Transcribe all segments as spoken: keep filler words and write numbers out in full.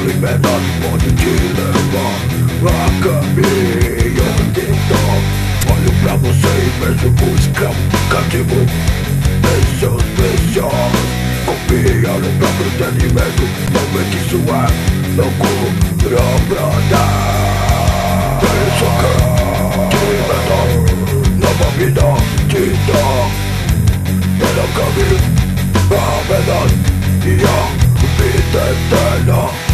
liberdade pode te levar a caminho de dor. Olho pra você e vejo um escravo cativo em seus vícios. Confia no próprio entendimento, não vê que isso é loucura pra dar. Isso que te liberta, nova vida te dá. Pelo caminho, a verdade e a vida eterna.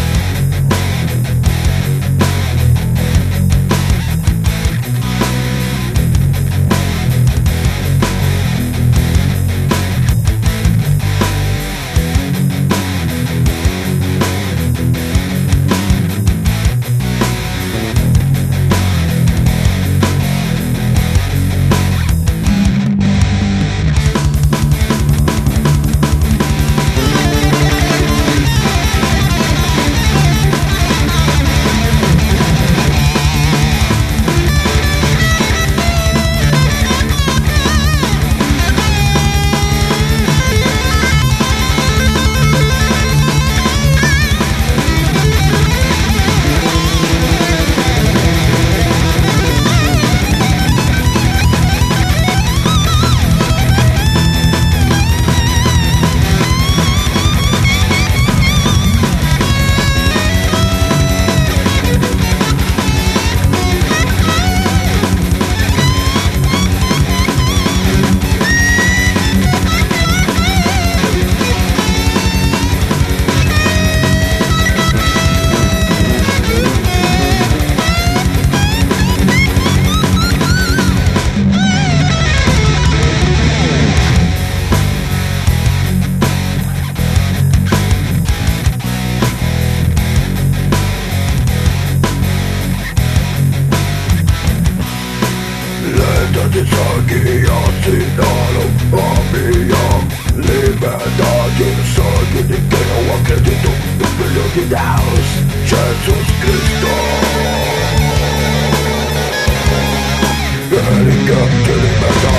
De sangue assinaram a minha liberdade. No sangue de quem eu acredito, no Filho de Deus, Jesus Cristo. Ele quer te libertar.